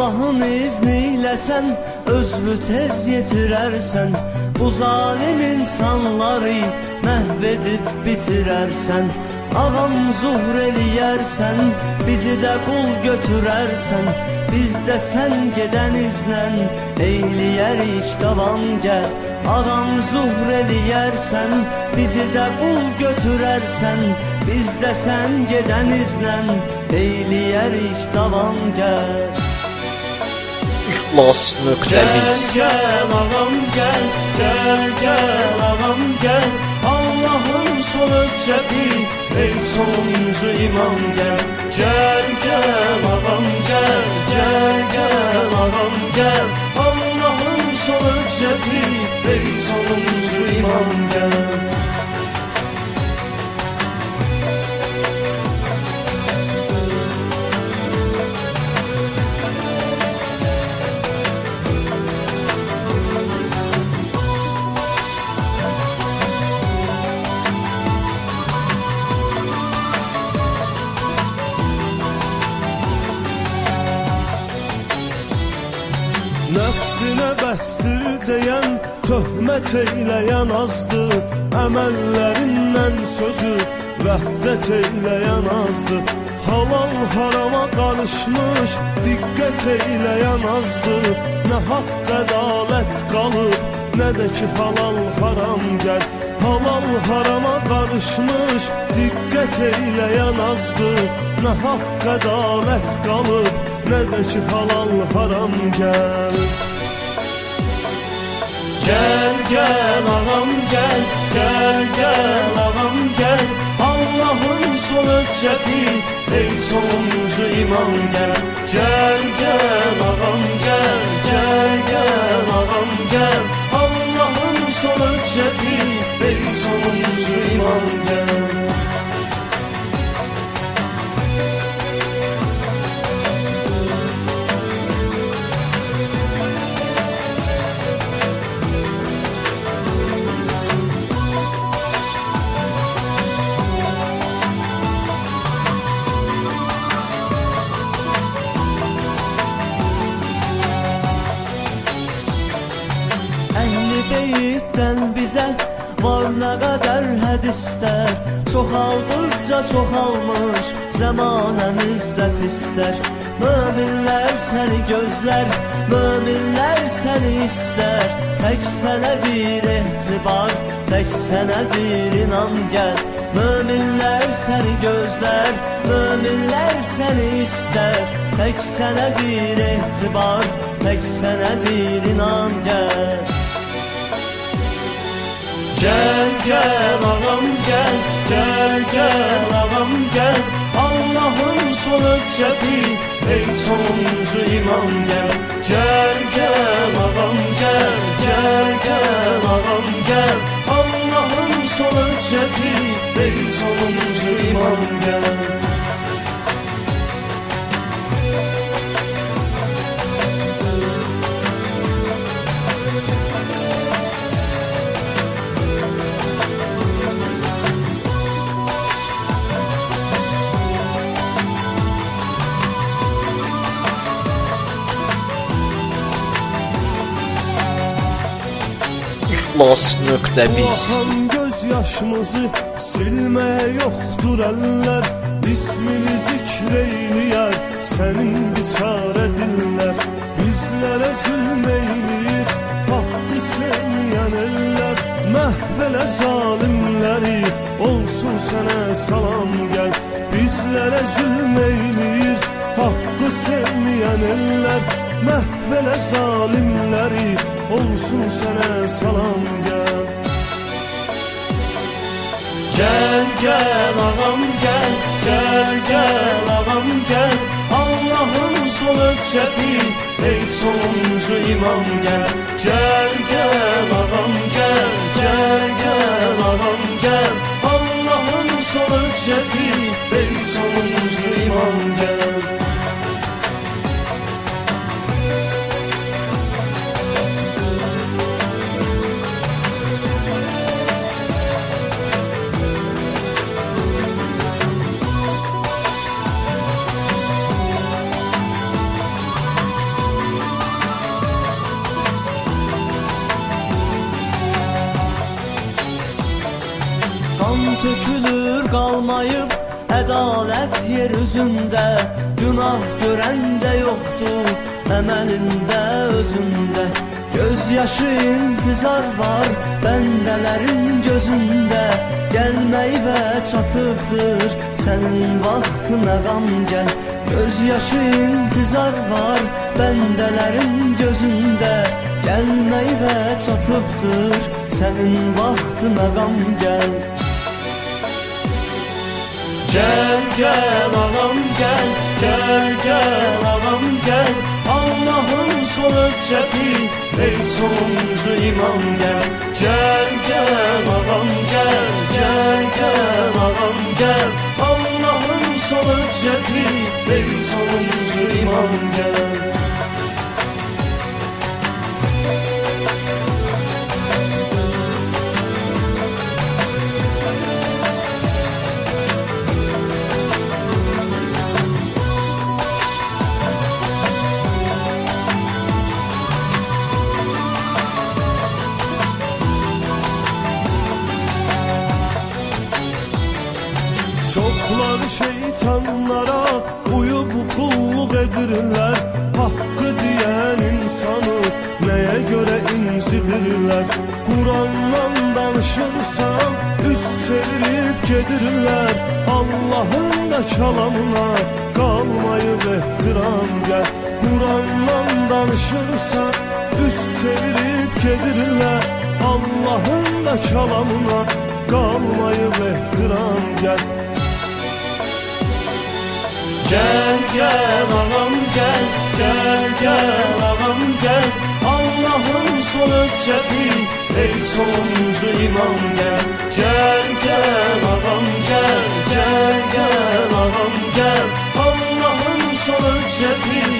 Allah'ın izniyle sen özlü tez yetirersen, bu zalim insanları məhvedib bitirersen, ağam zuhr eləyərsən, bizi de kul götürərsən, biz de sen geden izlə eyləyərik davam gəl. Ağam zuhr eləyərsən, bizi de kul götürərsən, biz de sen geden izlə eyləyərik davam gəl. İxlas.biz Gel ağam gel, gel ağam gel, Allah'ın sol hücceti, ey sonuncu imam gel. Gel ağam gel, gel ağam gel, Allah'ın sol hücceti, ey sonuncu imam gel. Nəfsinə bəstir deyən, töhmət eyləyən azdı, əməllərindən sözü vəhdət eyləyən azdı. Halal harama qarışmış, diqqət eyləyən azdı, nə haqq ədalət qalıb, nə də ki halal haram gəl. Halal harama qarışmış, diqqət eyləyən azdı, nə haqq ədalət qalıb, nə də ki halal haram gəl. Gel ağam gel, gel ağam gel, Allah'ın sol hücceti, ey sonuncu imam gel. Gel ağam gel, gel ağam gel, Allah'ın sol hücceti, ey sonuncu imam gel. Beyitdən bizə var nə qədər hədislər, çoxaldıqca çoxalmış zəmanəmizdə pislər. Möminlər səni gözlər, möminlər səni istər, tək sənədir etibar, tək sənədir inan gəl. Möminlər səni gözlər, möminlər səni istər, tək sənədir etibar, tək sənədir inan gəl. Gel ağam gel, gel ağam gel, Allah'ın sol hücceti, ey sonuncu imam gel. Gel ağam gel, gel ağam gel, Allah'ın sol hücceti, ey sonuncu imam gel. İxlas.biz Ahan göz yaşımızı silməyə yoxdur əllər, İsmini zikr eyləyər, sənin biçarə dillər. Bizlərə zülm eyləyir, haqqı sevməyən ellər, məhv elə zalimləri, olsun sənə salam gəl. Bizlərə zülm eyləyir, haqqı sevməyən ellər, məhv elə zalimləri, olsun sənə salam gəl. Gel ağam gel, gel ağam gel, Allah'ın sol hücceti, ey sonuncu imam gel. Gel ağam gel, gel ağam gel, Allah'ın sol hücceti, ey sonuncu imam gel. tökülür qalmayıb ədalət yer üzündə. Günah görəndə yoxdur əməlində özündə. Gözyaşı intizar var bəndələrin gözündə. Gəlməyivə çatıbdır sənin vaxtı məqam gəl. Gözyaşı intizar var bəndələrin gözündə. Gəlməyivə çatıbdır sənin vaxtı məqam gəl. Gel gel ağam gel, gel gel ağam gel. Allah'ın sol hücceti, ey sonuncu imam gel. Gel gel ağam gel, gel gel ağam gel. Allah'ın sol hücceti, ey sonuncu imam gel. Çoklar şeytanlara uyup kulluk edirlər. Hakkı diyen insanı neye göre incidirlər. Kur'an'dan danışırsan üst çevirip gedirlər. Allah'ın da çalamına kalmayıp ehtiram gel. Kur'an'dan danışırsan üst çevirip gedirlər. Allah'ın da çalamına kalmayıp ehtiram gel. Gel gel ağam gel, gel gel ağam gel. Allah'ın sol hücceti, ey sonuncu imam gel. Gel gel ağam gel, gel gel ağam gel. Allah'ın sol hücceti,